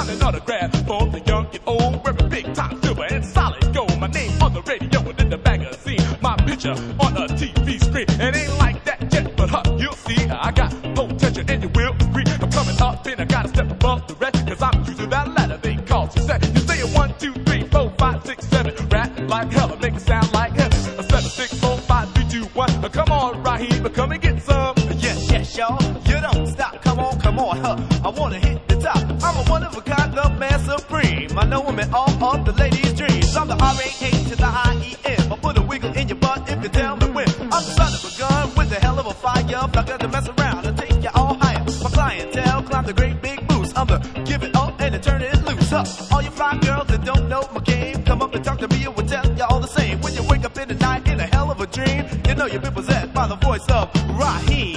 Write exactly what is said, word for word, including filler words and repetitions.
signing autograph for the young and old, wearing big time silver and solid gold. My name on the radio and in the magazine, my picture on a T V screen. It ain't like that yet, but huh, you'll see. I got potential and you will agree. I'm coming up and I gotta step above the rest, cause I'm choosing that ladder they call success. You say it one, two, three, four, five, six, seven, rap like hell, make it sound like heaven. A seven, six, four, five, three, two, one. Come on, Raheem, come and get some. Yes, yes, y'all. You don't stop. Come on, come on, huh? I wanna hit the top. I'm a one of a kind, the man supreme. I know I'm in all of the ladies' dreams. I'm the R A H to the I E M. I put a wiggle in your butt if you tell me when. I'm the son of a gun with a hell of a fire. I'm not gonna mess around and take you all higher. My clientele climb the great big boost. I'm the give it up and the turn it loose. Huh? All you fly girls that don't know my game, come up and talk to me and we'll tell you all the same. When you wake up in the night in a hell of a dream, you know you've been possessed by the voice of Raheem.